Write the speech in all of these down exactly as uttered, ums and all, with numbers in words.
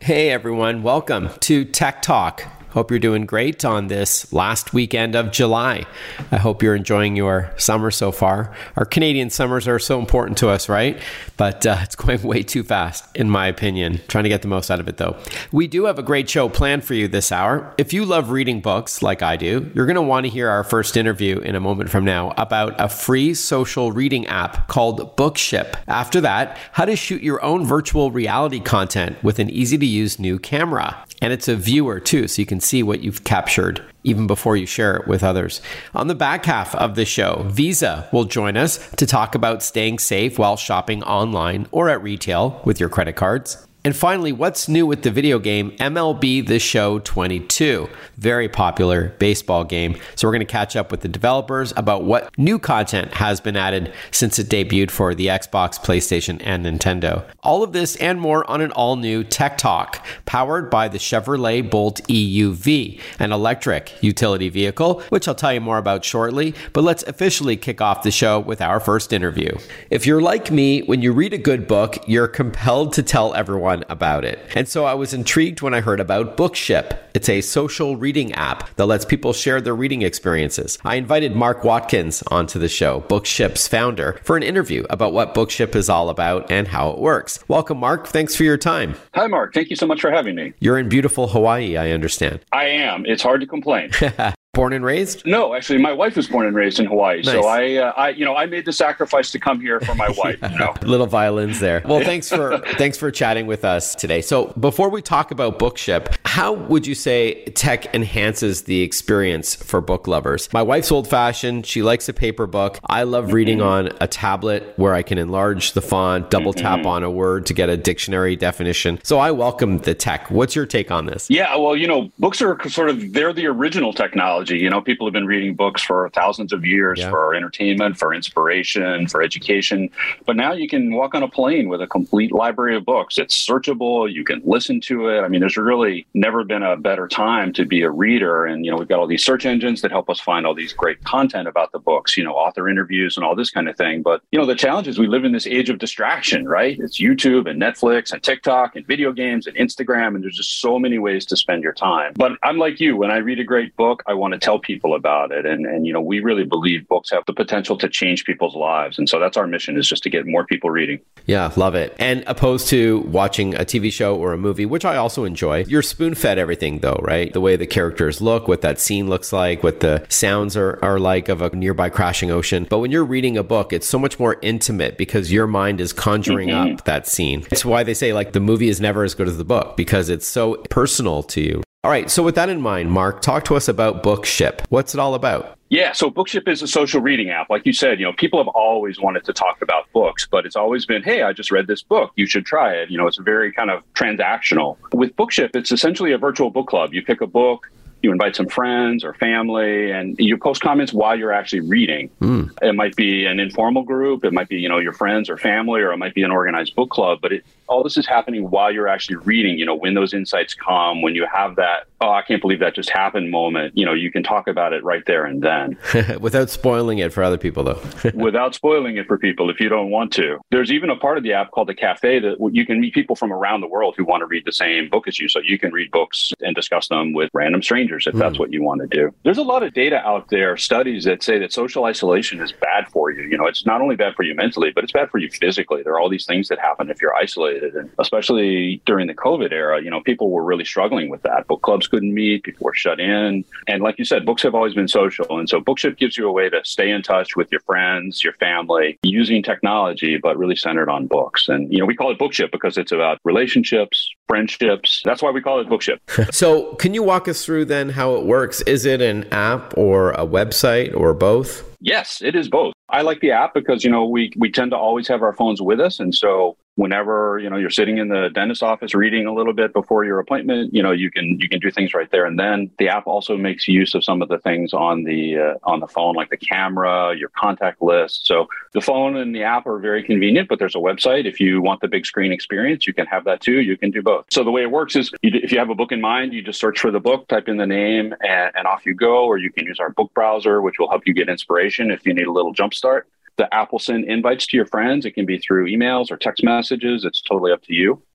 Hey everyone, welcome to Tech Talk. Hope you're doing great on this last weekend of July. I hope you're enjoying your summer so far. Our Canadian summers are so important to us, right? But uh, it's going way too fast, in my opinion. Trying to get the most out of it, though. We do have a great show planned for you this hour. If you love reading books like I do, you're going to want to hear our first interview in a moment from now about a free social reading app called Bookship. After that, how to shoot your own virtual reality content with an easy-to-use new camera. And it's a viewer, too, so you can see what you've captured even before you share it with others. On the back half of the show, Visa will join us to talk about staying safe while shopping online or at retail with your credit cards. And finally, what's new with the video game M L B The Show twenty-two? Very popular baseball game. So we're going to catch up with the developers about what new content has been added since it debuted for the Xbox, PlayStation, and Nintendo. All of this and more on an all-new Tech Talk, powered by the Chevrolet Bolt E U V, an electric utility vehicle, which I'll tell you more about shortly. But let's officially kick off the show with our first interview. If you're like me, when you read a good book, you're compelled to tell everyone about it. And so I was intrigued when I heard about Bookship. It's a social reading app that lets people share their reading experiences. I invited Mark Watkins onto the show, Bookship's founder, for an interview about what Bookship is all about and how it works. Welcome, Mark. Thanks for your time. Hi, Mark. Thank you so much for having me. You're in beautiful Hawaii, I understand. I am. It's hard to complain. Born and raised? No, actually, my wife was born and raised in Hawaii. Nice. So I, uh, I, you know, I made the sacrifice to come here for my wife. You know? Little violins there. Well, thanks for thanks for chatting with us today. So before we talk about Bookship, how would you say tech enhances the experience for book lovers? My wife's old-fashioned. She likes a paper book. I love reading mm-hmm. on a tablet where I can enlarge the font, double mm-hmm. tap on a word to get a dictionary definition. So I welcome the tech. What's your take on this? Yeah, well, you know, books are sort of, they're the original technology. You know, people have been reading books for thousands of years yeah. for entertainment, for inspiration, for education. But now you can walk on a plane with a complete library of books. It's searchable. You can listen to it. I mean, there's really never been a better time to be a reader. And, you know, we've got all these search engines that help us find all these great content about the books, you know, author interviews and all this kind of thing. But, you know, the challenge is we live in this age of distraction, right? It's YouTube and Netflix and TikTok and video games and Instagram. And there's just so many ways to spend your time. But I'm like you. When I read a great book, I want to tell people about it. And, and, you know, we really believe books have the potential to change people's lives. And so that's our mission, is just to get more people reading. Yeah, love it. And opposed to watching a T V show or a movie, which I also enjoy, you're spoon-fed everything though, right? The way the characters look, what that scene looks like, what the sounds are, are like of a nearby crashing ocean. But when you're reading a book, it's so much more intimate because your mind is conjuring mm-hmm. up that scene. It's why they say like the movie is never as good as the book, because it's so personal to you. All right. So with that in mind, Mark, talk to us about Bookship. What's it all about? Yeah, so Bookship is a social reading app. Like you said, you know, people have always wanted to talk about books, but it's always been, hey, I just read this book. You should try it. You know, it's very kind of transactional. With Bookship, it's essentially a virtual book club. You pick a book, you invite some friends or family, and you post comments while you're actually reading. Mm. It might be an informal group. It might be, you know, your friends or family, or it might be an organized book club. But it, all this is happening while you're actually reading. You know, when those insights come, when you have that, oh, I can't believe that just happened moment, you know, you can talk about it right there and then. Without spoiling it for other people, though. Without spoiling it for people if you don't want to. There's even a part of the app called the Cafe that you can meet people from around the world who want to read the same book as you. So you can read books and discuss them with random strangers if mm. that's what you want to do. There's a lot of data out there, studies that say that social isolation is bad for you. You know, it's not only bad for you mentally, but it's bad for you physically. There are all these things that happen if you're isolated. And especially during the COVID era, you know, people were really struggling with that. Book clubs couldn't meet, people were shut in. And like you said, books have always been social. And so Bookship gives you a way to stay in touch with your friends, your family, using technology, but really centered on books. And, you know, we call it Bookship because it's about relationships, friendships. That's why we call it Bookship. So can you walk us through then how it works? Is it an app or a website or both? Yes, it is both. I like the app because, you know, we we tend to always have our phones with us. And so whenever, you know, you're sitting in the dentist office reading a little bit before your appointment, you know, you can you can do things right there and then. The app also makes use of some of the things on the uh, on the phone, like the camera, your contact list. So the phone and the app are very convenient, but there's a website. If you want the big screen experience, you can have that too. You can do both. So the way it works is you, if you have a book in mind, you just search for the book, type in the name, and, and off you go. Or you can use our book browser, which will help you get inspiration if you need a little jump start. The app will send invites to your friends. It can be through emails or text messages. It's totally up to you.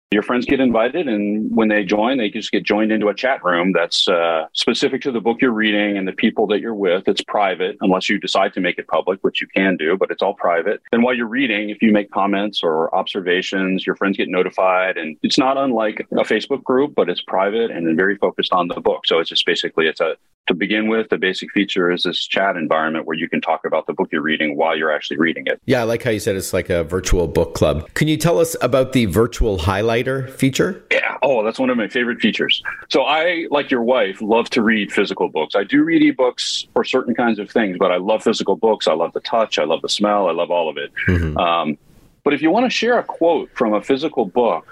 Your friends get invited, and when they join, they just get joined into a chat room that's uh, specific to the book you're reading and the people that you're with. It's private unless you decide to make it public, which you can do, but it's all private. And while you're reading, if you make comments or observations, your friends get notified. And it's not unlike a Facebook group, but it's private and very focused on the book. So it's just basically, it's a To begin with, the basic feature is this chat environment where you can talk about the book you're reading while you're actually reading it. Yeah, I like how you said it's like a virtual book club. Can you tell us about the virtual highlighter feature? Yeah. Oh, that's one of my favorite features. So I, like your wife, love to read physical books. I do read ebooks for certain kinds of things, but I love physical books. I love the touch. I love the smell. I love all of it. Mm-hmm. Um, but if you want to share a quote from a physical book,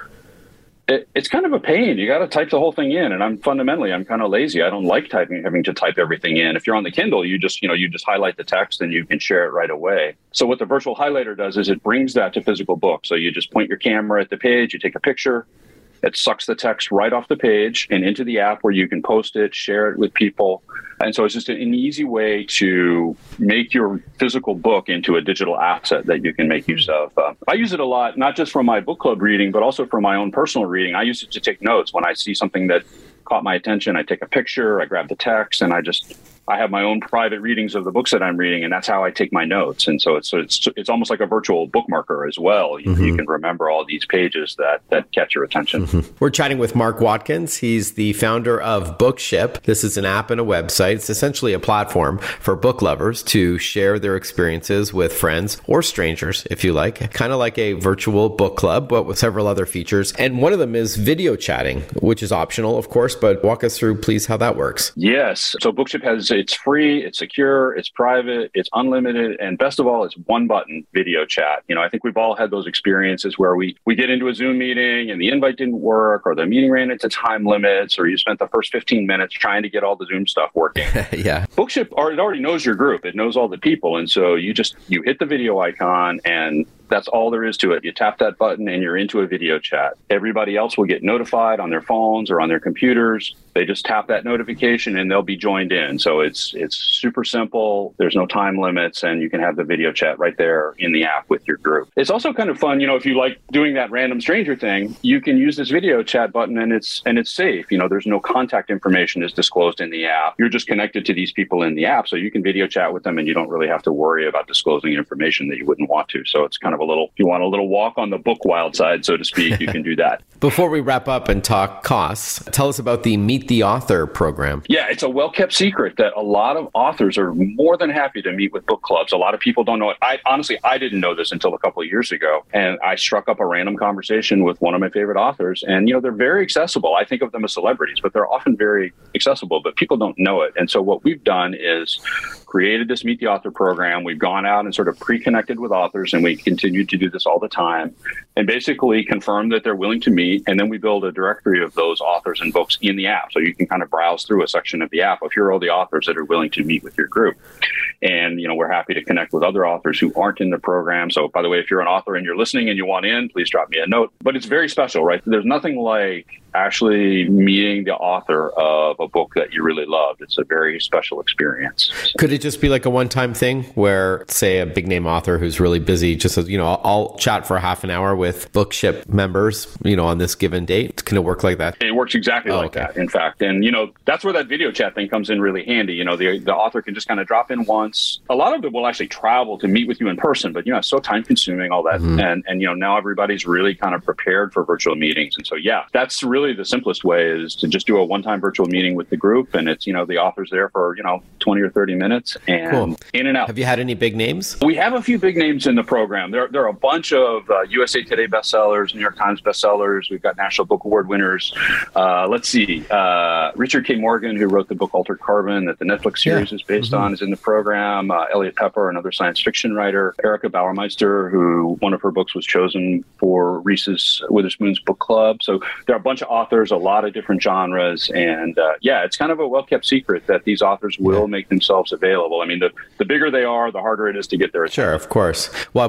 It, it's kind of a pain. You got to type the whole thing in. And I'm fundamentally, I'm kind of lazy. I don't like typing, having to type everything in. If you're on the Kindle, you just, you know, you just highlight the text and you can share it right away. So what the virtual highlighter does is it brings that to physical books. So you just point your camera at the page, you take a picture, it sucks the text right off the page and into the app where you can post it, share it with people. And so it's just an easy way to make your physical book into a digital asset that you can make use of. Uh, I use it a lot, not just for my book club reading, but also for my own personal reading. I use it to take notes. When I see something that caught my attention, I take a picture, I grab the text, and I just... I have my own private readings of the books that I'm reading, and that's how I take my notes. And so it's it's it's almost like a virtual bookmarker as well. You, mm-hmm. you can remember all these pages that that catch your attention. Mm-hmm. We're chatting with Mark Watkins. He's the founder of Bookship. This is an app and a website. It's essentially a platform for book lovers to share their experiences with friends or strangers, if you like. Kind of like a virtual book club, but with several other features. And one of them is video chatting, which is optional, of course. But walk us through, please, how that works. Yes. So Bookship has It's free, it's secure, it's private, it's unlimited, and best of all, it's one button video chat. You know, I think we've all had those experiences where we we get into a Zoom meeting and the invite didn't work, or the meeting ran into time limits, or you spent the first fifteen minutes trying to get all the Zoom stuff working. Yeah. Bookship, or it already knows your group, it knows all the people, and so you just you hit the video icon and that's all there is to it. You tap that button and you're into a video chat. Everybody else will get notified on their phones or on their computers. They just tap that notification and they'll be joined in. So it's it's super simple. There's no time limits, and you can have the video chat right there in the app with your group. It's also kind of fun, you know, if you like doing that random stranger thing, you can use this video chat button and it's and it's safe. You know, there's no contact information is disclosed in the app. You're just connected to these people in the app, so you can video chat with them and you don't really have to worry about disclosing information that you wouldn't want to. So it's kind of a little, if you want a little walk on the book wild side, so to speak, you can do that. Before we wrap up and talk costs, tell us about the Meet the Author program. Yeah, it's a well-kept secret that a lot of authors are more than happy to meet with book clubs. A lot of people don't know it. I honestly, I didn't know this until a couple of years ago. And I struck up a random conversation with one of my favorite authors. And, you know, they're very accessible. I think of them as celebrities, but they're often very accessible, but people don't know it. And so what we've done is created this Meet the Author program. We've gone out and sort of pre-connected with authors, and we continue to do this all the time, and basically confirm that they're willing to meet. And then we build a directory of those authors and books in the app. So you can kind of browse through a section of the app of here are all the authors that are willing to meet with your group. And, you know, we're happy to connect with other authors who aren't in the program. So, by the way, if you're an author and you're listening and you want in, please drop me a note. But it's very special, right? There's nothing like actually meeting the author of a book that you really loved. It's a very special experience. Could it just be like a one-time thing where, say, a big-name author who's really busy just says, you know, I'll, I'll chat for half an hour with Bookship members, you know, on this given date? Can it work like that? It works exactly oh, like okay. that, in fact. And, you know, that's where that video chat thing comes in really handy. You know, the, the author can just kind of drop in once. A lot of it will actually travel to meet with you in person, but, you know, it's so time-consuming, all that. Mm-hmm. And, and, you know, now everybody's really kind of prepared for virtual meetings. And so, yeah, that's really Really the simplest way is to just do a one-time virtual meeting with the group, and it's, you know, the author's there for, you know, twenty or thirty minutes and cool. in and out. Have you had any big names? We have a few big names in the program. There, there are a bunch of uh, U S A Today bestsellers, New York Times bestsellers. We've got National Book Award winners. Uh, let's see. Uh, Richard K. Morgan, who wrote the book Altered Carbon that the Netflix series yeah. is based mm-hmm. on, is in the program. Uh, Elliot Pepper, another science fiction writer. Erica Bauermeister, who one of her books was chosen for Reese's Witherspoon's book club. So there are a bunch of authors, a lot of different genres. And uh, yeah, it's kind of a well-kept secret that these authors will yeah. make themselves available. I mean, the, the bigger they are, the harder it is to get their attention. Sure, of course. Well, I'll put you on the spot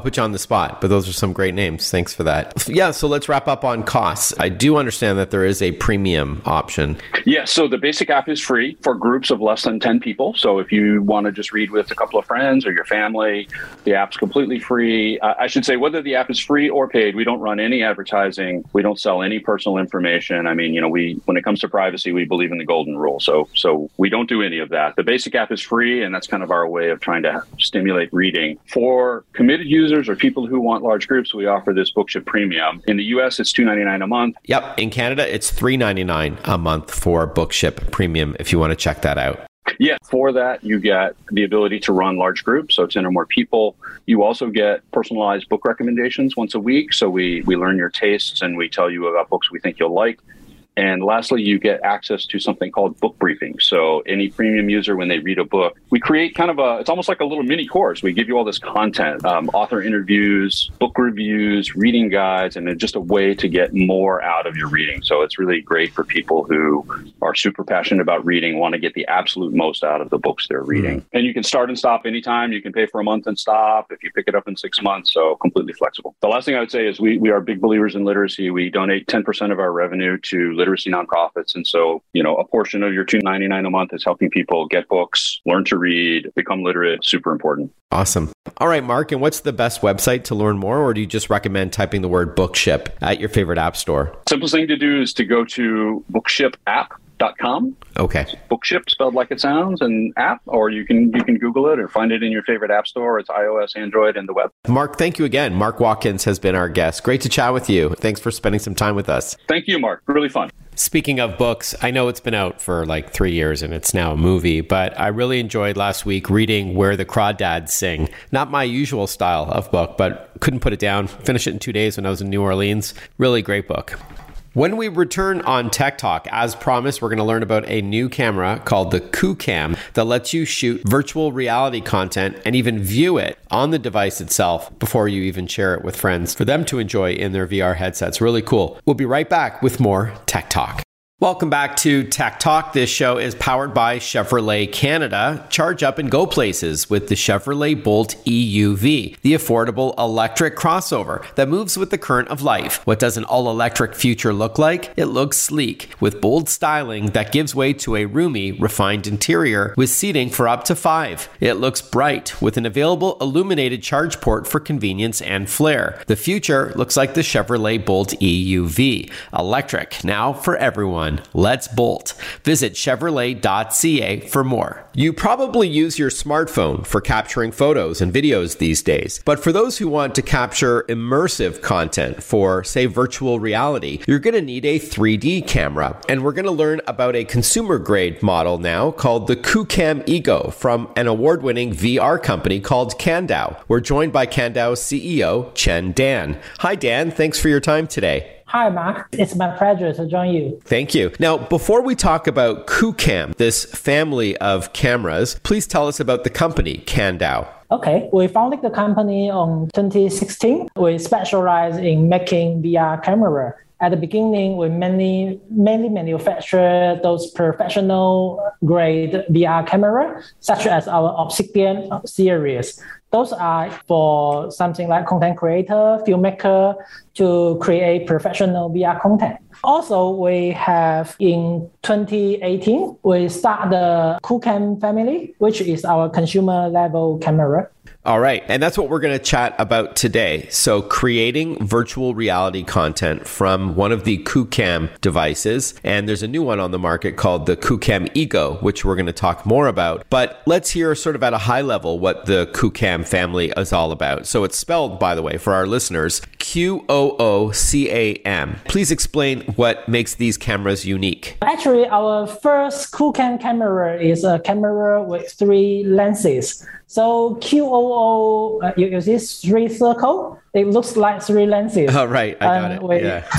spot, but those are some great names. Thanks for that. Yeah, so let's wrap up on costs. I do understand that there is a premium option. Yeah, so the basic app is free for groups of less than ten people. So if you want to just read with a couple of friends or your family, the app's completely free. Uh, I should say, whether the app is free or paid, we don't run any advertising. We don't sell any personal information. I mean, you know, we when it comes to privacy, we believe in the golden rule. So so we don't do any of that. The basic app is free, and that's kind of our way of trying to stimulate reading. For committed users or people who want large groups, we offer this Bookship Premium. In the U S, it's two dollars and ninety-nine cents a month. Yep. In Canada, it's three dollars and ninety-nine cents a month for Bookship Premium, if you want to check that out. Yeah, for that, you get the ability to run large groups, so ten or more people. You also get personalized book recommendations once a week. So we we learn your tastes and we tell you about books we think you'll like. And lastly, you get access to something called book briefings. So any premium user, when they read a book, we create kind of a, it's almost like a little mini course. We give you all this content, um, author interviews, book reviews, reading guides, and it's just a way to get more out of your reading. So it's really great for people who are super passionate about reading, want to get the absolute most out of the books they're reading. Mm-hmm. And you can start and stop anytime. You can pay for a month and stop if you pick it up in six months. So completely flexible. The last thing I would say is we, we are big believers in literacy. We donate ten percent of our revenue to literacy literacy nonprofits. And so, you know, a portion of your two dollars and ninety-nine cents a month is helping people get books, learn to read, become literate. Super important. Awesome. All right, Mark. And what's the best website to learn more? Or do you just recommend typing the word Bookship at your favorite app store? Simplest thing to do is to go to bookship app dot com. Okay. Bookship spelled like it sounds, and app, or you can you can Google it or find it in your favorite app store. It's iOS, Android, and the web. Mark, thank you again. Mark Watkins has been our guest. Great to chat with you. Thanks for spending some time with us. Thank you, Mark. Really fun. Speaking of books, I know it's been out for like three years and it's now a movie, but I really enjoyed last week reading Where the Crawdads Sing. Not my usual style of book, but couldn't put it down. Finished it in two days when I was in New Orleans. Really great book. When we return on Tech Talk, as promised, we're going to learn about a new camera called the QooCam that lets you shoot virtual reality content and even view it on the device itself before you even share it with friends for them to enjoy in their V R headsets. Really cool. We'll be right back with more Tech Talk. Welcome back to Tech Talk. This show is powered by Chevrolet Canada. Charge up and go places with the Chevrolet Bolt E U V, the affordable electric crossover that moves with the current of life. What does an all-electric future look like? It looks sleek, with bold styling that gives way to a roomy, refined interior with seating for up to five. It looks bright, with an available illuminated charge port for convenience and flair. The future looks like the Chevrolet Bolt E U V. Electric, now for everyone. Let's bolt. Visit Chevrolet dot C A for more. You probably use your smartphone for capturing photos and videos these days, but for those who want to capture immersive content for, say, virtual reality, you're going to need a three D camera. And we're going to learn about a consumer-grade model now called the QooCam Ego from an award-winning V R company called Kandao. We're joined by Kandao C E O Chen Dan. Hi, Dan. Thanks for your time today. Hi, Mark. It's my pleasure to join you. Thank you. Now, before we talk about QooCam, this family of cameras, please tell us about the company, Kandao. Okay, we founded the company on twenty sixteen. We specialize in making V R camera. At the beginning, we mainly mainly manufacture those professional grade V R camera, such as our Obsidian series. Those are for something like content creator, filmmaker to create professional V R content. Also, we have in twenty eighteen, we start the QooCam family, which is our consumer level camera. All right. And that's what we're going to chat about today. So creating virtual reality content from one of the QooCam devices. And there's a new one on the market called the QooCam Ego, which we're going to talk more about. But let's hear sort of at a high level what the QooCam family is all about. So it's spelled, by the way, for our listeners, Q O O C A M. Please explain what makes these cameras unique. Actually, our first QooCam camera is a camera with three lenses. So Q O O, uh, you, you see three circle? It looks like three lenses. Oh, right. I got it. We, yeah.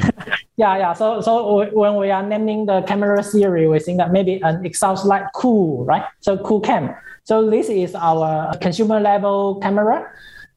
yeah, yeah. So so when we are naming the camera series, we think that maybe um, it sounds like cool, right? So QooCam. So this is our consumer level camera.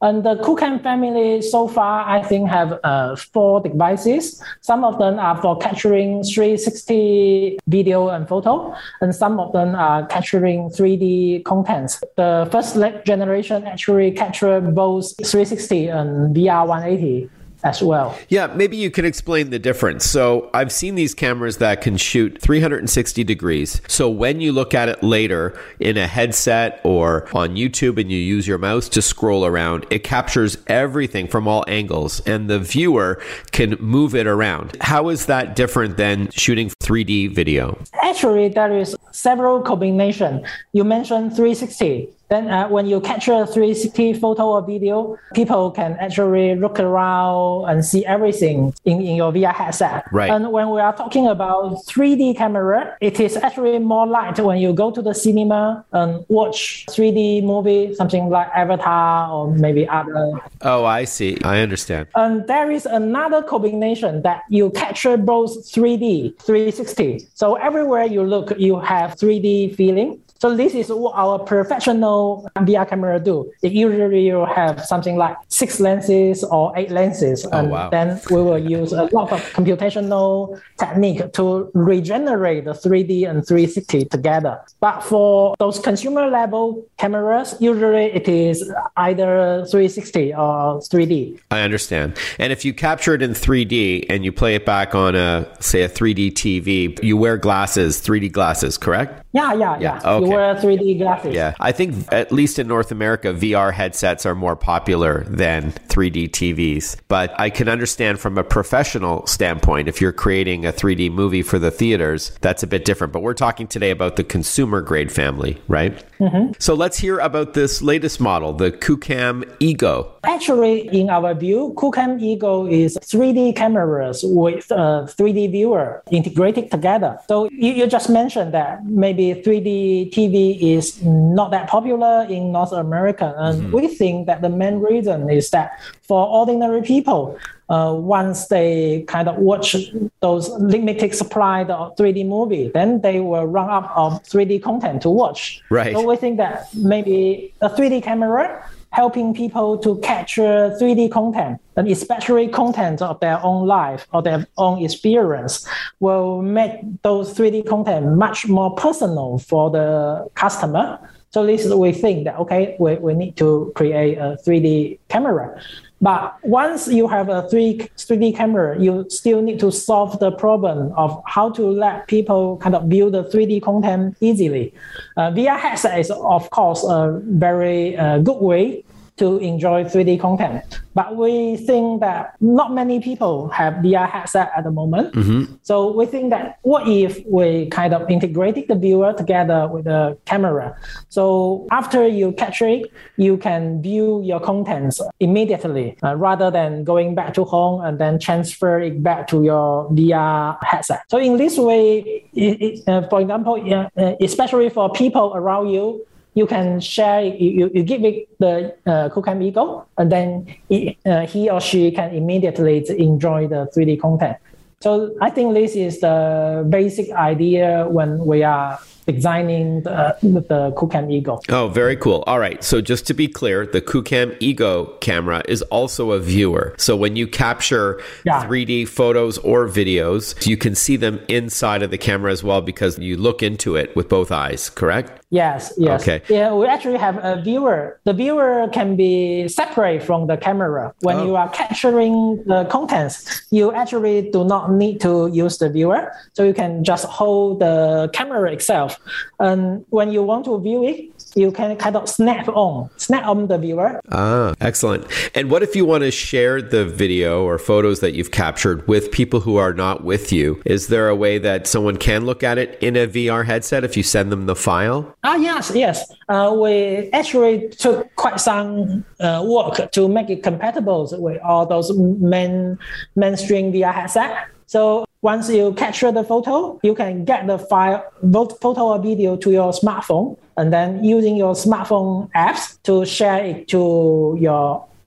And the Coolcam family so far, I think, have uh, four devices. Some of them are for capturing three sixty video and photo, and some of them are capturing three D contents. The first generation actually capture both three sixty and V R one eighty. As well. Yeah, maybe you can explain the difference. So I've seen these cameras that can shoot three hundred sixty degrees. So when you look at it later in a headset or on YouTube and you use your mouse to scroll around, it captures everything from all angles and the viewer can move it around. How is that different than shooting three D video? Actually, there is several combinations. You mentioned three sixty. Then uh, when you capture a three sixty photo or video, people can actually look around and see everything in, in your V R headset. Right. And when we are talking about three D camera, it is actually more light when you go to the cinema and watch three D movie, something like Avatar or maybe other. Oh, I see. I understand. And there is another combination that you capture both three D, three sixty. So everywhere you look, you have three D feeling. So this is what our professional V R camera do. It usually you have something like six lenses or eight lenses. Oh, and wow. Then we will use a lot of computational technique to regenerate the three D and three sixty together. But for those consumer level cameras, usually it is either three sixty or three D. I understand. And if you capture it in three D and you play it back on a, say, a three D T V, you wear glasses, three D glasses, correct? Yeah, yeah, yeah. yeah. Okay. You wear three D glasses. Yeah. I think at least in North America, V R headsets are more popular than three D T Vs. But I can understand from a professional standpoint, if you're creating a three D movie for the theaters, that's a bit different. But we're talking today about the consumer grade family, right? Mm-hmm. So let's hear about this latest model, the Coolcam Ego. Actually, in our view, Coolcam Ego is three D cameras with a three D viewer integrated together. So you, you just mentioned that maybe three D T V is not that popular in North America. And mm-hmm. we think that the main reason is that for ordinary people, uh, once they kind of watch those limited supply of three D movie, then they will run out of three D content to watch. Right. So we think that maybe a three D camera helping people to capture three D content, and especially content of their own life or their own experience, will make those three D content much more personal for the customer. So this is we think that, okay, we, we need to create a three D camera. But once you have a three D camera, you still need to solve the problem of how to let people kind of view the three D content easily. Uh, V R headset is, of course, a very uh, good way to enjoy three D content. But we think that not many people have V R headset at the moment. Mm-hmm. So we think that what if we kind of integrated the viewer together with the camera? So after you capture it, you can view your contents immediately uh, rather than going back to home and then transfer it back to your V R headset. So in this way, it, it, uh, for example, uh, especially for people around you, you can share, you, you give it the uh, Coolcam Ego, and then it, uh, he or she can immediately enjoy the three D content. So I think this is the basic idea when we are designing the, the Coolcam Ego. Oh, very cool. All right. So just to be clear, the Coolcam Ego camera is also a viewer. So when you capture yeah. three D photos or videos, you can see them inside of the camera as well because you look into it with both eyes, correct? Yes, yes. Okay. Yeah, we actually have a viewer. The viewer can be separate from the camera. When oh. you are capturing the contents, you actually do not need to use the viewer. So you can just hold the camera itself. And when you want to view it, you can kind of snap on, snap on the viewer. Ah, excellent. And what if you want to share the video or photos that you've captured with people who are not with you? Is there a way that someone can look at it in a V R headset if you send them the file? Ah, yes, yes. Uh, we actually took quite some uh, work to make it compatible with all those main mainstream V R headsets. So once you capture the photo, you can get the file, both photo or video, to your smartphone, and then using your smartphone apps to share it to your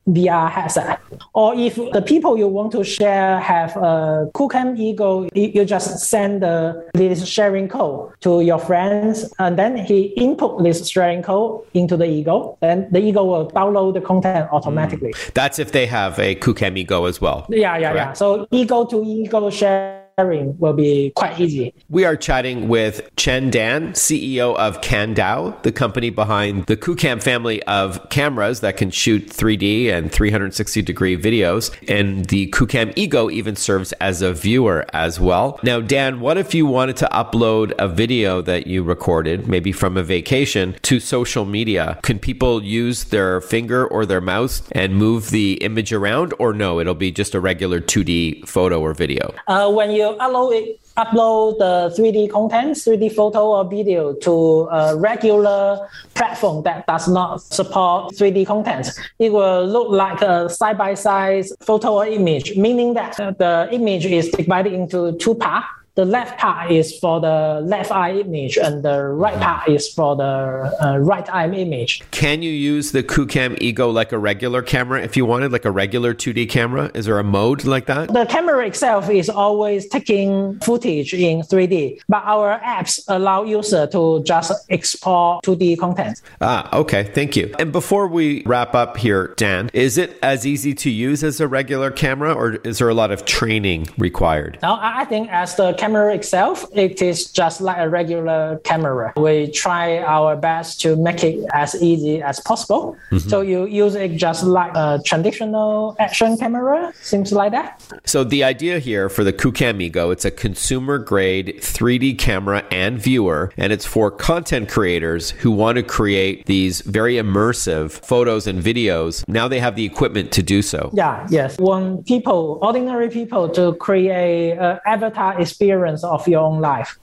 V R headset. Or if the people you want to share have a QooCam Eagle, you just send the, this sharing code to your friends, and then he input this sharing code into the Eagle, then the Eagle will download the content automatically. Mm. That's if they have a QooCam Eagle as well. Yeah, yeah, correct? yeah. So Eagle to Eagle share will be quite easy. We are chatting with Chen Dan, C E O of Candao, the company behind the QooCam family of cameras that can shoot three D and three sixty degree videos. And the QooCam Ego even serves as a viewer as well. Now, Dan, what if you wanted to upload a video that you recorded, maybe from a vacation, to social media? Can people use their finger or their mouse and move the image around, or no, it'll be just a regular two D photo or video? Uh, when you upload it, upload the three D content, three D photo or video to a regular platform that does not support three D content, it will look like a side-by-side photo or image, meaning that the image is divided into two parts. The left part is for the left eye image, and the right part is for the uh, right eye image. Can you use the QooCam Ego like a regular camera if you wanted, like a regular two D camera? Is there a mode like that? The camera itself is always taking footage in three D, but our apps allow user to just export two D content. Ah, okay. Thank you. And before we wrap up here, Dan, is it as easy to use as a regular camera, or is there a lot of training required? No, I think as the camera camera itself, it is just like a regular camera. We try our best to make it as easy as possible. Mm-hmm. So you use it just like a traditional action camera, seems like that. So the idea here for the QooCam Ego, it's a consumer grade three D camera and viewer, and it's for content creators who want to create these very immersive photos and videos. Now they have the equipment to do so. Yeah, yes. Want people, ordinary people, to create an avatar experience of your own life.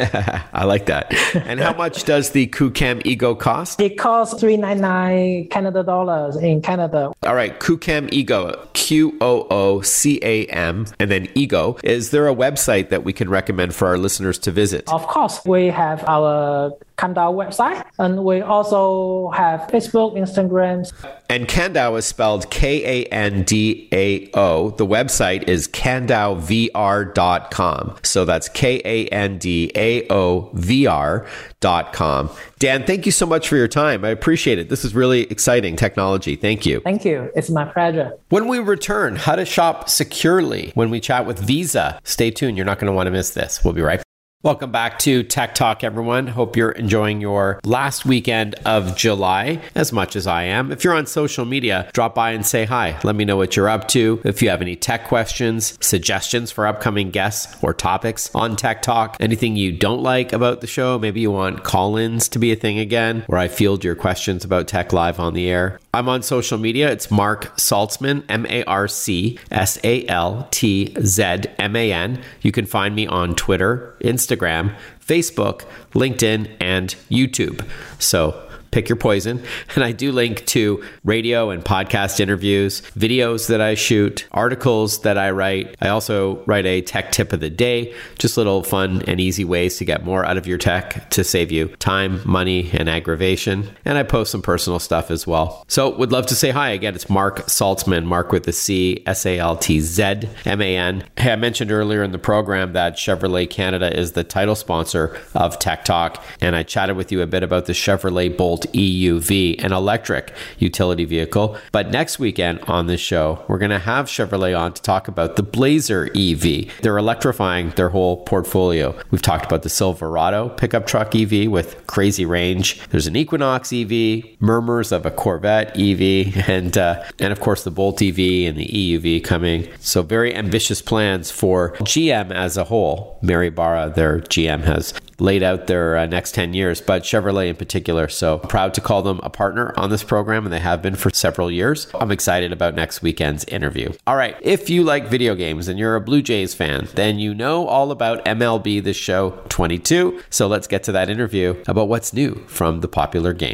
I like that. And how much does the QooCam Ego cost? It costs three hundred ninety-nine Canada dollars in Canada. All right, QooCam Ego, Q O O C A M, and then Ego. Is there a website that we can recommend for our listeners to visit? Of course, we have our Candao website, and we also have Facebook, Instagram. And Candao is spelled K A N D A O. The website is candao V R dot com. So that's K A N D A O V R dot com. Dan, thank you so much for your time. I appreciate it. This is really exciting technology. Thank you. Thank you. It's my pleasure. When we return, how to shop securely when we chat with Visa. Stay tuned. You're not going to want to miss this. We'll be right back. Welcome back to Tech Talk, everyone. Hope you're enjoying your last weekend of July as much as I am. If you're on social media, drop by and say hi. Let me know what you're up to. If you have any tech questions, suggestions for upcoming guests or topics on Tech Talk, anything you don't like about the show, maybe you want call-ins to be a thing again, where I field your questions about tech live on the air. I'm on social media. It's Mark Saltzman, M A R C S A L T Z M A N. You can find me on Twitter, Instagram, Facebook, LinkedIn, and YouTube. So pick your poison. And I do link to radio and podcast interviews, videos that I shoot, articles that I write. I also write a tech tip of the day, just little fun and easy ways to get more out of your tech to save you time, money, and aggravation. And I post some personal stuff as well. So would love to say hi. Again, it's Mark Saltzman, Mark with the C, S A L T Z M A N. Hey, I mentioned earlier in the program that Chevrolet Canada is the title sponsor of Tech Talk. And I chatted with you a bit about the Chevrolet Bolt E U V, an electric utility vehicle. But next weekend on this show, we're going to have Chevrolet on to talk about the Blazer E V. They're electrifying their whole portfolio. We've talked about the Silverado pickup truck E V with crazy range. There's an Equinox E V, murmurs of a Corvette E V, and uh, and of course the Bolt E V and the E U V coming. So very ambitious plans for G M as a whole. Mary Barra, their G M, has laid out their uh, next ten years, but Chevrolet in particular. So proud to call them a partner on this program, and they have been for several years. I'm excited about next weekend's interview. All right, if you like video games and you're a Blue Jays fan, then you know all about M L B The Show twenty-two. So let's get to that interview about what's new from the popular game.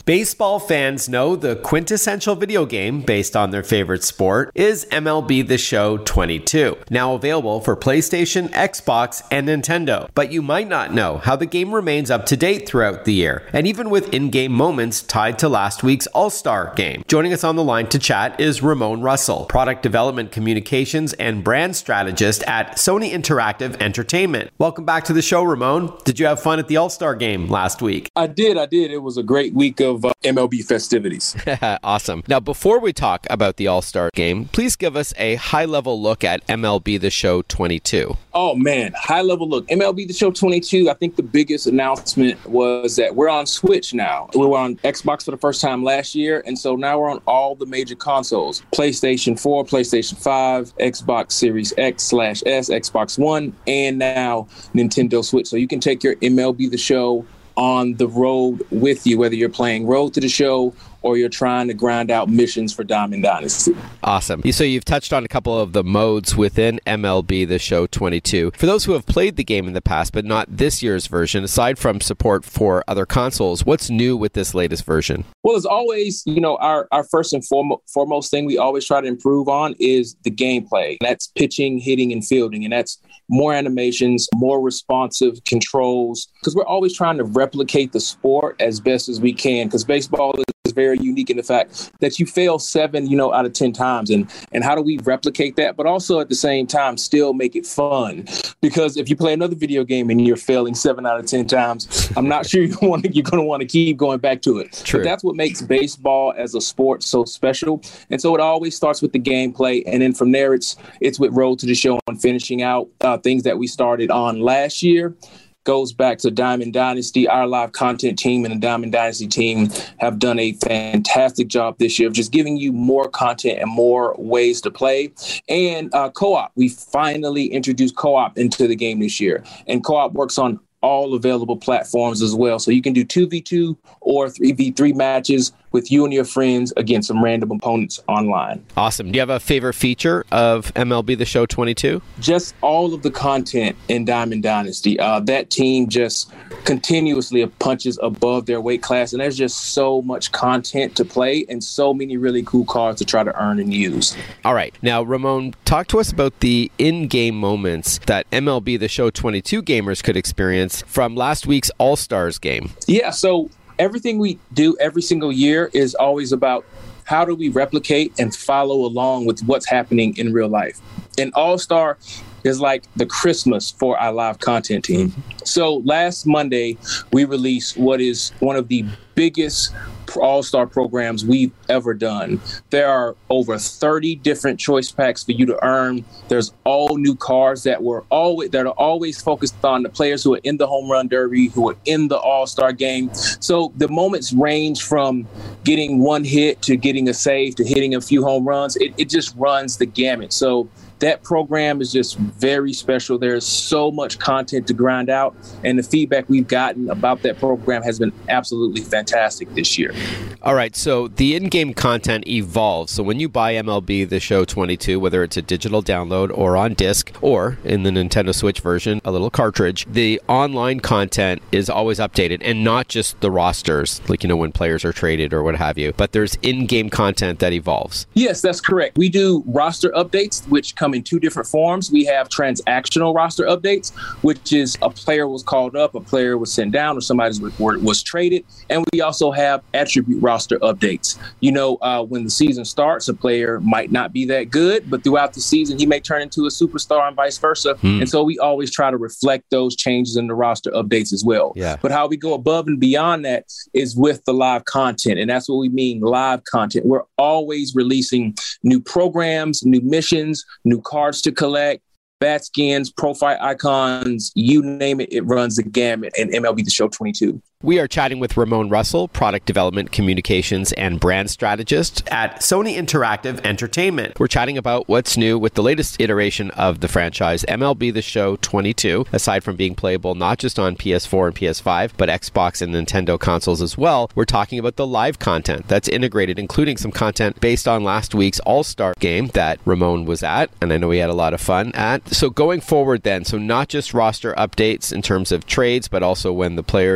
Baseball fans know the quintessential video game based on their favorite sport is M L B The Show twenty-two, now available for PlayStation, Xbox, and Nintendo. But you might not know how the game remains up to date throughout the year, and even with in-game moments tied to last week's All-Star game. Joining us on the line to chat is Ramon Russell, Product Development Communications and Brand Strategist at Sony Interactive Entertainment. Welcome back to the show, Ramon. Did you have fun at the All-Star game last week? I did, I did. It was a great week of uh, M L B festivities. Awesome. Now, before we talk about the All-Star game, please give us a high-level look at M L B The Show twenty-two. Oh, man. High-level look. M L B The Show twenty-two, I think the biggest announcement was that we're on Switch now. We were on Xbox for the first time last year, and so now we're on all the major consoles. PlayStation four, PlayStation five, Xbox Series X slash S, Xbox One, and now Nintendo Switch. So you can take your M L B The Show on the road with you, whether you're playing Road to the Show or you're trying to grind out missions for Diamond Dynasty. Awesome. So you've touched on a couple of the modes within M L B The Show twenty-two. For those who have played the game in the past, but not this year's version, aside from support for other consoles, what's new with this latest version? Well, as always, you know, our, our first and foremo- foremost thing we always try to improve on is the gameplay. That's pitching, hitting, and fielding. And that's more animations, more responsive controls, because we're always trying to replicate the sport as best as we can, because baseball is very unique in the fact that you fail seven, you know, out of ten times. And, and how do we replicate that? But also at the same time, still make it fun. Because if you play another video game and you're failing seven out of ten times, I'm not sure you want to, you're going to want to keep going back to it. True. But that's what makes baseball as a sport so special. And so it always starts with the gameplay. And then from there, it's it's with Road to the Show and finishing out uh, things that we started on last year. Goes back to Diamond Dynasty. Our live content team and the Diamond Dynasty team have done a fantastic job this year of just giving you more content and more ways to play. And uh, co-op, we finally introduced co-op into the game this year. And co-op works on all available platforms as well. So you can do two v two or three v three matches with you and your friends against some random opponents online. Awesome. Do you have a favorite feature of M L B The Show twenty-two? Just all of the content in Diamond Dynasty. Uh, that team just continuously punches above their weight class, and there's just so much content to play and so many really cool cards to try to earn and use. All right. Now, Ramon, talk to us about the in-game moments that M L B The Show twenty-two gamers could experience from last week's All-Stars game. Yeah, so everything we do every single year is always about how do we replicate and follow along with what's happening in real life. And All-Star is like the Christmas for our live content team. So last Monday, we released what is one of the biggest All-Star programs we've ever done. There are over thirty different choice packs for you to earn. There's all new cards that were always that are always focused on the players who are in the home run derby, who are in the All-Star game. So the moments range from getting one hit to getting a save to hitting a few home runs. It, it just runs the gamut. So that program is just very special. There's so much content to grind out, and the feedback we've gotten about that program has been absolutely fantastic this year. All right, so the in-game content evolves. So when you buy M L B The Show twenty-two, whether it's a digital download or on disc, or in the Nintendo Switch version, a little cartridge, the online content is always updated, and not just the rosters, like, you know, when players are traded or what have you, but there's in-game content that evolves. Yes, that's correct. We do roster updates, which come in two different forms. We have transactional roster updates, which is a player was called up, a player was sent down, or somebody was, was traded. And we also have attribute roster updates. You know, uh, when the season starts, a player might not be that good, but throughout the season, he may turn into a superstar and vice versa. Hmm. And so we always try to reflect those changes in the roster updates as well. Yeah. But how we go above and beyond that is with the live content. And that's what we mean, live content. We're always releasing new programs, new missions, new cards to collect, bat skins, profile icons, you name it, it runs the gamut in M L B The Show twenty-two. We are chatting with Ramon Russell, Product Development, Communications, and Brand Strategist at Sony Interactive Entertainment. We're chatting about what's new with the latest iteration of the franchise, M L B The Show twenty-two, aside from being playable not just on P S four and P S five, but Xbox and Nintendo consoles as well. We're talking about the live content that's integrated, including some content based on last week's All-Star game that Ramon was at, and I know he had a lot of fun at. So going forward then, so not just roster updates in terms of trades, but also when the players improve,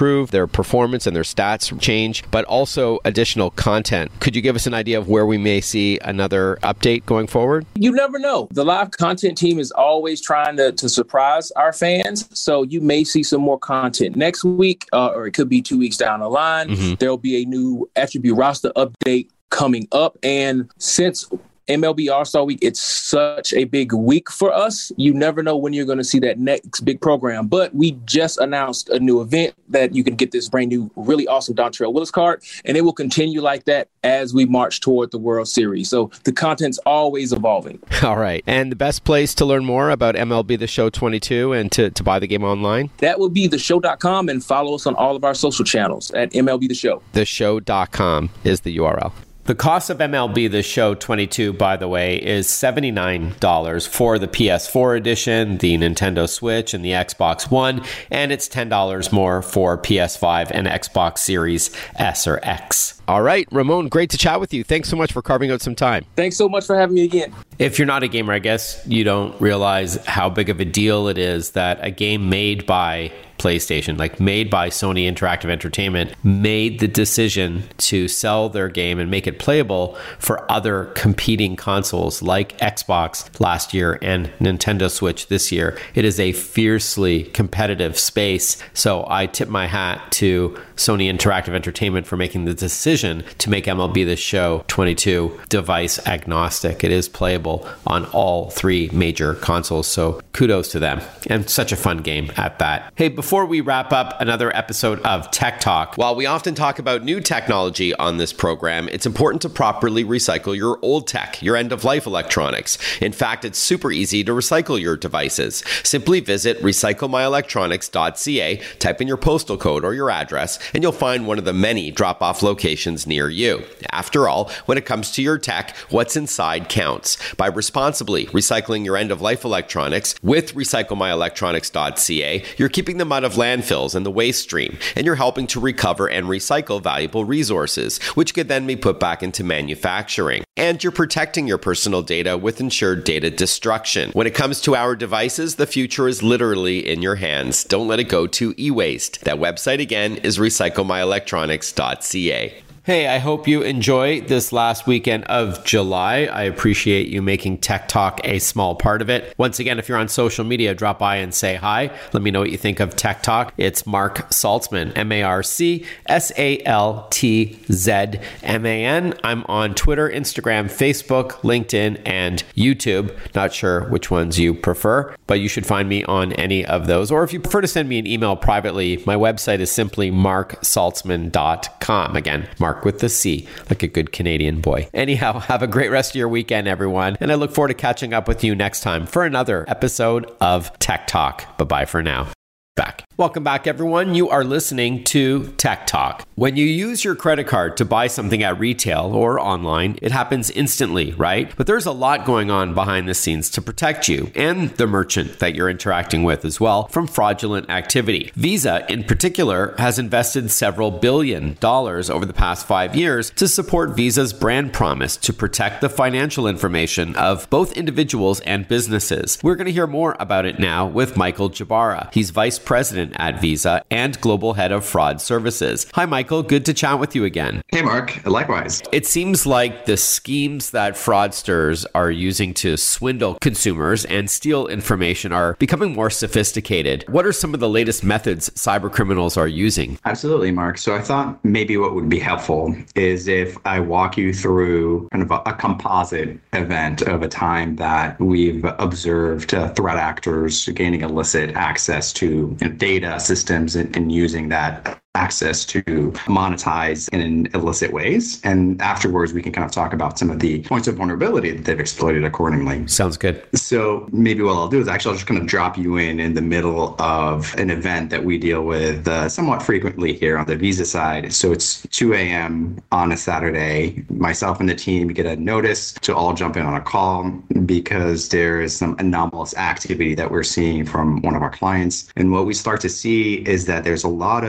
improve, their performance and their stats change, but also additional content. Could you give us an idea of where we may see another update going forward? You never know. The live content team is always trying to, to surprise our fans. So you may see some more content next week, uh, or it could be two weeks down the line. Mm-hmm. There'll be a new attribute roster update coming up. And since M L B All-Star Week, it's such a big week for us. You never know when you're going to see that next big program. But we just announced a new event that you can get this brand new, really awesome Dontrelle Willis card, and it will continue like that as we march toward the World Series. So the content's always evolving. All right. And the best place to learn more about M L B The Show twenty-two and to, to buy the game online? That will be the show dot com, and follow us on all of our social channels at M L B The Show. the show dot com is the U R L. The cost of M L B The Show twenty-two, by the way, is seventy-nine dollars for the P S four edition, the Nintendo Switch, and the Xbox One, and it's ten dollars more for P S five and Xbox Series S or X. All right, Ramon, great to chat with you. Thanks so much for carving out some time. Thanks so much for having me again. If you're not a gamer, I guess you don't realize how big of a deal it is that a game made by PlayStation, like made by Sony Interactive Entertainment, made the decision to sell their game and make it playable for other competing consoles like Xbox last year and Nintendo Switch this year. It is a fiercely competitive space. So I tip my hat to Sony Interactive Entertainment for making the decision to make M L B The Show twenty-two device agnostic. It is playable on all three major consoles. So kudos to them. And such a fun game at that. Hey, before we wrap up another episode of Tech Talk, while we often talk about new technology on this program, it's important to properly recycle your old tech, your end-of-life electronics. In fact, it's super easy to recycle your devices. Simply visit recycle my electronics dot c a, type in your postal code or your address, and you'll find one of the many drop-off locations near you. After all, when it comes to your tech, what's inside counts. By responsibly recycling your end-of-life electronics with recycle my electronics dot c a, you're keeping them out of landfills and the waste stream, and you're helping to recover and recycle valuable resources, which could then be put back into manufacturing. And you're protecting your personal data with ensured data destruction. When it comes to our devices, the future is literally in your hands. Don't let it go to e-waste. That website again is recycle my electronics dot c a. Hey, I hope you enjoy this last weekend of July. I appreciate you making Tech Talk a small part of it. Once again, if you're on social media, drop by and say hi. Let me know what you think of Tech Talk. It's Mark Saltzman, M A R C S A L T Z M A N. I'm on Twitter, Instagram, Facebook, LinkedIn, and YouTube. Not sure which ones you prefer, but you should find me on any of those. Or if you prefer to send me an email privately, my website is simply mark saltzman dot com. Again, Mark with the C, like a good Canadian boy. Anyhow, have a great rest of your weekend, everyone. And I look forward to catching up with you next time for another episode of Tech Talk. Bye-bye for now. Back. Welcome back, everyone. You are listening to Tech Talk. When you use your credit card to buy something at retail or online, it happens instantly, right? But there's a lot going on behind the scenes to protect you and the merchant that you're interacting with as well from fraudulent activity. Visa, in particular, has invested several billion dollars over the past five years to support Visa's brand promise to protect the financial information of both individuals and businesses. We're going to hear more about it now with Michael Jabara. He's Vice President at Visa and Global Head of Fraud Services. Hi, Michael. Good to chat with you again. Hey, Mark. Likewise. It seems like the schemes that fraudsters are using to swindle consumers and steal information are becoming more sophisticated. What are some of the latest methods cyber criminals are using? Absolutely, Mark. So I thought maybe what would be helpful is if I walk you through kind of a, a composite event of a time that we've observed uh, threat actors gaining illicit access to you know, data systems and, and using that access to monetize in illicit ways. And afterwards, we can kind of talk about some of the points of vulnerability that they've exploited accordingly. Sounds good. So maybe what I'll do is actually I'll just kind of drop you in in the middle of an event that we deal with uh, somewhat frequently here on the Visa side. So it's two a.m. on a Saturday. Myself and the team get a notice to all jump in on a call because there is some anomalous activity that we're seeing from one of our clients. And what we start to see is that there's a lot of A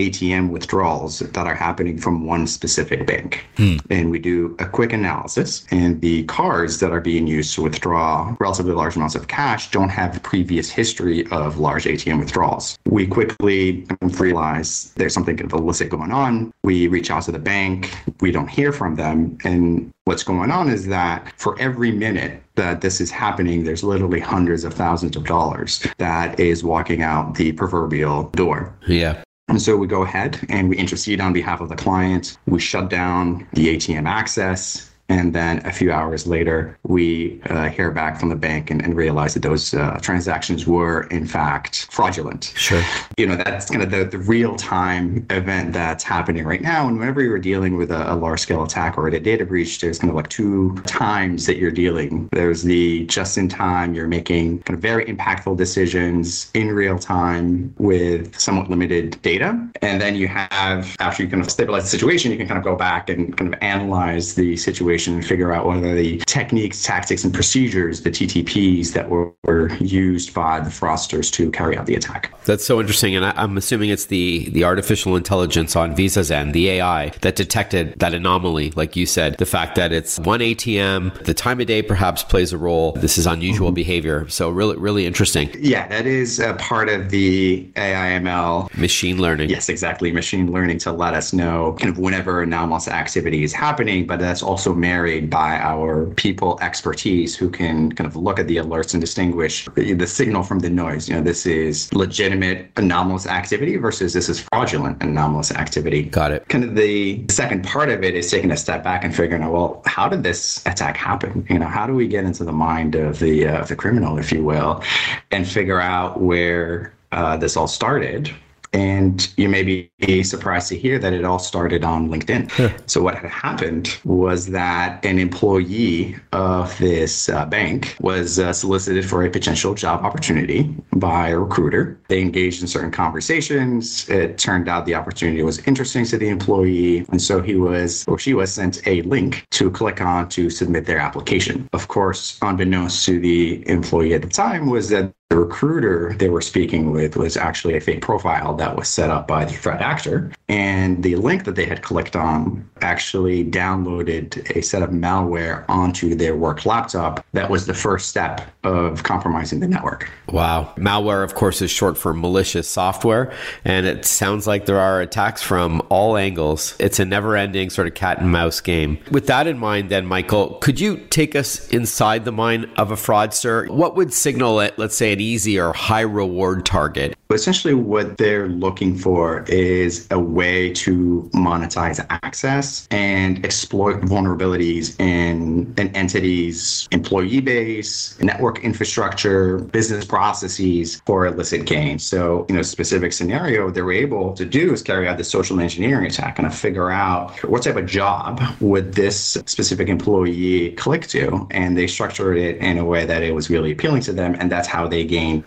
A T M withdrawals that are happening from one specific bank. Hmm. And we do a quick analysis, and the cards that are being used to withdraw relatively large amounts of cash don't have previous history of large A T M withdrawals. We quickly realize there's something kind of illicit going on. We reach out to the bank. We don't hear from them. And what's going on is that for every minute that this is happening, there's literally hundreds of thousands of dollars that is walking out the proverbial door. Yeah. And so we go ahead and we intercede on behalf of the client. We shut down the A T M access. And then a few hours later, we uh, hear back from the bank and, and realize that those uh, transactions were, in fact, fraudulent. Sure. You know, that's kind of the, the real-time event that's happening right now. And whenever you're dealing with a, a large-scale attack or a data breach, there's kind of like two times that you're dealing. There's the just-in-time, you're making kind of very impactful decisions in real time with somewhat limited data. And then you have, after you kind of stabilize the situation, you can kind of go back and kind of analyze the situation and figure out what are the techniques, tactics, and procedures, the T T Ps that were, were used by the fraudsters to carry out the attack. That's so interesting. And I, I'm assuming it's the, the artificial intelligence on Visa's end, the A I, that detected that anomaly, like you said, the fact that it's one A T M, the time of day perhaps plays a role. This is unusual mm-hmm. behavior. So really, really interesting. Yeah, that is a part of the A I M L. Machine learning. Yes, exactly. Machine learning to let us know kind of whenever anomalous activity is happening, but that's also married by our people expertise who can kind of look at the alerts and distinguish the signal from the noise. You know, this is legitimate anomalous activity versus this is fraudulent anomalous activity. Got it. Kind of the second part of it is taking a step back and figuring out, well, how did this attack happen? You know, how do we get into the mind of the uh, the criminal, if you will, and figure out where uh, this all started? And you may be surprised to hear that it all started on LinkedIn. Yeah. So what had happened was that an employee of this uh, bank was uh, solicited for a potential job opportunity by a recruiter. They engaged in certain conversations. It turned out the opportunity was interesting to the employee. And so he was, or she was sent a link to click on to submit their application. Of course, unbeknownst to the employee at the time was that the recruiter they were speaking with was actually a fake profile that was set up by the threat actor. And the link that they had clicked on actually downloaded a set of malware onto their work laptop. That was the first step of compromising the network. Wow. Malware, of course, is short for malicious software. And it sounds like there are attacks from all angles. It's a never-ending sort of cat and mouse game. With that in mind, then, Michael, could you take us inside the mind of a fraudster? What would signal it, let's say, an easy or high reward target? Essentially, what they're looking for is a way to monetize access and exploit vulnerabilities in an entity's employee base, network infrastructure, business processes for illicit gain. So, you know, specific scenario they were able to do is carry out the social engineering attack and figure out what type of job would this specific employee click to, and they structured it in a way that it was really appealing to them, and that's how they gain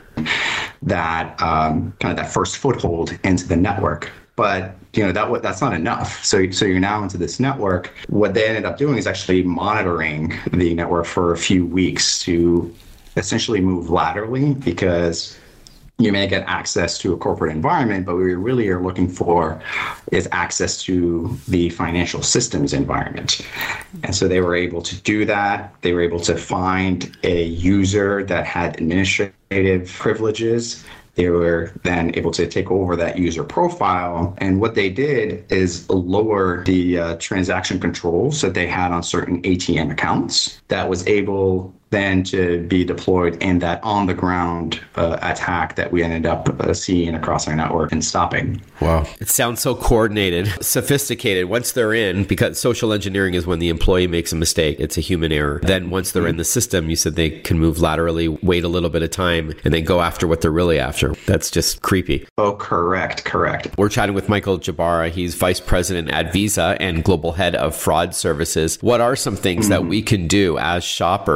that um, kind of that first foothold into the network. But you know that that's not enough. So so you're now into this network. What they ended up doing is actually monitoring the network for a few weeks to essentially move laterally, because you may get access to a corporate environment, but what we really are looking for is access to the financial systems environment. And so they were able to do that. They were able to find a user that had administrative privileges. They were then able to take over that user profile. And what they did is lower the uh, transaction controls that they had on certain A T M accounts that was able then to be deployed in that on-the-ground uh, attack that we ended up uh, seeing across our network and stopping. Wow. It sounds so coordinated, sophisticated. Once they're in, because social engineering is when the employee makes a mistake, it's a human error. Then once they're in the system, you said they can move laterally, wait a little bit of time, and then go after what they're really after. That's just creepy. Oh, correct, correct. We're chatting with Michael Jbara. He's Vice President at Visa and Global Head of Fraud Services. What are some things mm-hmm. that we can do as shoppers,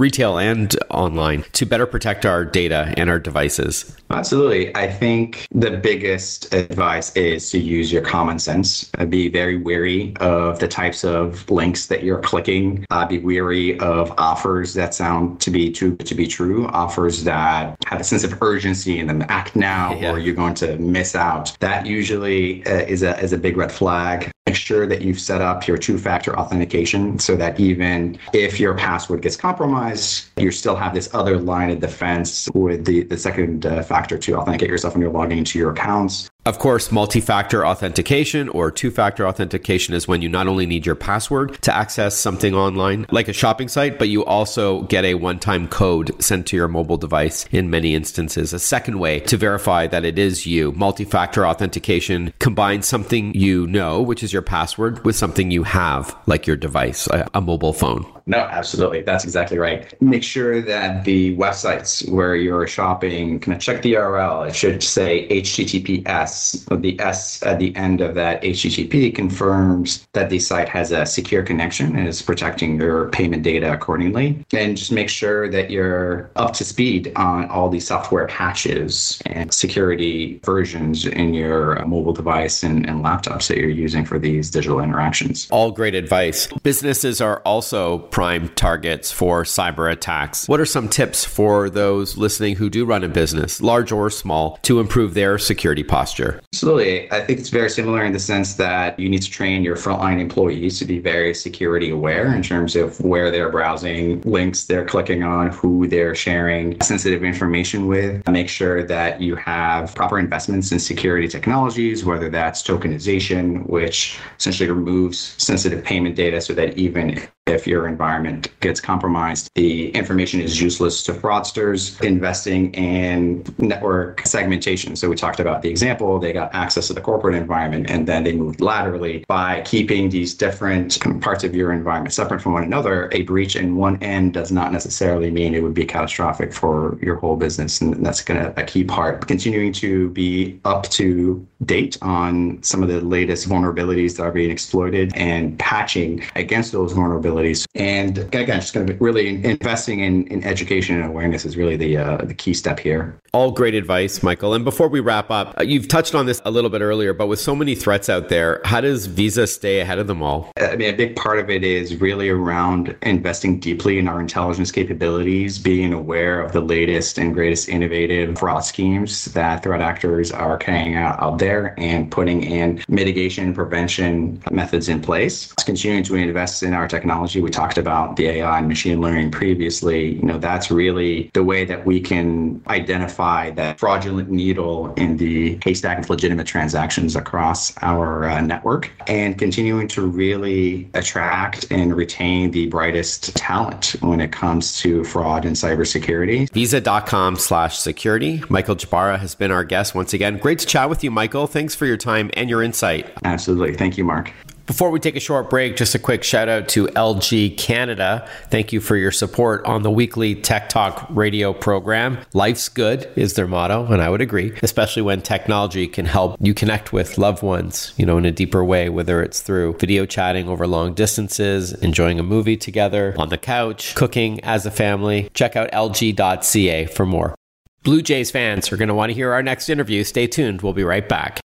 retail and online, to better protect our data and our devices? Absolutely. I think the biggest advice is to use your common sense. Uh, be very wary of the types of links that you're clicking. Uh, be wary of offers that sound to be too to be true, offers that have a sense of urgency in them. Act now, yeah. or you're going to miss out. That usually uh, is a is a big red flag. Make sure that you've set up your two-factor authentication so that even if your password gets compromised, you still have this other line of defense with the, the second uh, factor to authenticate yourself when you're logging into your accounts. Of course, multi-factor authentication or two-factor authentication is when you not only need your password to access something online, like a shopping site, but you also get a one-time code sent to your mobile device in many instances. A second way to verify that it is you. Multi-factor authentication combines something you know, which is your password, with something you have, like your device, a, a mobile phone. No, absolutely. That's exactly right. Make sure that the websites where you're shopping, kind of check the U R L. It should say H T T P S. The S at the end of that H T T P confirms that the site has a secure connection and is protecting your payment data accordingly. And just make sure that you're up to speed on all the software patches and security versions in your mobile device and, and laptops that you're using for these digital interactions. All great advice. Businesses are also prime targets for cyber attacks. What are some tips for those listening who do run a business, large or small, to improve their security posture? Absolutely. I think it's very similar in the sense that you need to train your frontline employees to be very security aware in terms of where they're browsing, links they're clicking on, who they're sharing sensitive information with. Make sure that you have proper investments in security technologies, whether that's tokenization, which essentially removes sensitive payment data so that even if your environment gets compromised, the information is useless to fraudsters. Investing in network segmentation. So we talked about the example, they got access to the corporate environment and then they moved laterally. By keeping these different parts of your environment separate from one another, a breach in one end does not necessarily mean it would be catastrophic for your whole business. And that's going to a key part. Continuing to be up to date on some of the latest vulnerabilities that are being exploited and patching against those vulnerabilities. And again, just going to be really investing in, in education and awareness is really the uh, the key step here. All great advice, Michael. And before we wrap up, you've touched on this a little bit earlier, but with so many threats out there, how does Visa stay ahead of them all? I mean, a big part of it is really around investing deeply in our intelligence capabilities, being aware of the latest and greatest innovative fraud schemes that threat actors are carrying out out there and putting in mitigation and prevention methods in place. It's continuing to invest in our technology. We talked about the A I and machine learning previously. You know, that's really the way that we can identify that fraudulent needle in the haystack of legitimate transactions across our uh, network, and continuing to really attract and retain the brightest talent when it comes to fraud and cybersecurity. Visa.com slash security. Michael Jbara has been our guest once again. Great to chat with you, Michael. Thanks for your time and your insight. Absolutely. Thank you, Mark. Before we take a short break, just a quick shout out to L G Canada. Thank you for your support on the weekly Tech Talk radio program. Life's good is their motto, and I would agree, especially when technology can help you connect with loved ones, you know, in a deeper way, whether it's through video chatting over long distances, enjoying a movie together, on the couch, cooking as a family. Check out L G dot C A for more. Blue Jays fans are going to want to hear our next interview. Stay tuned. We'll be right back.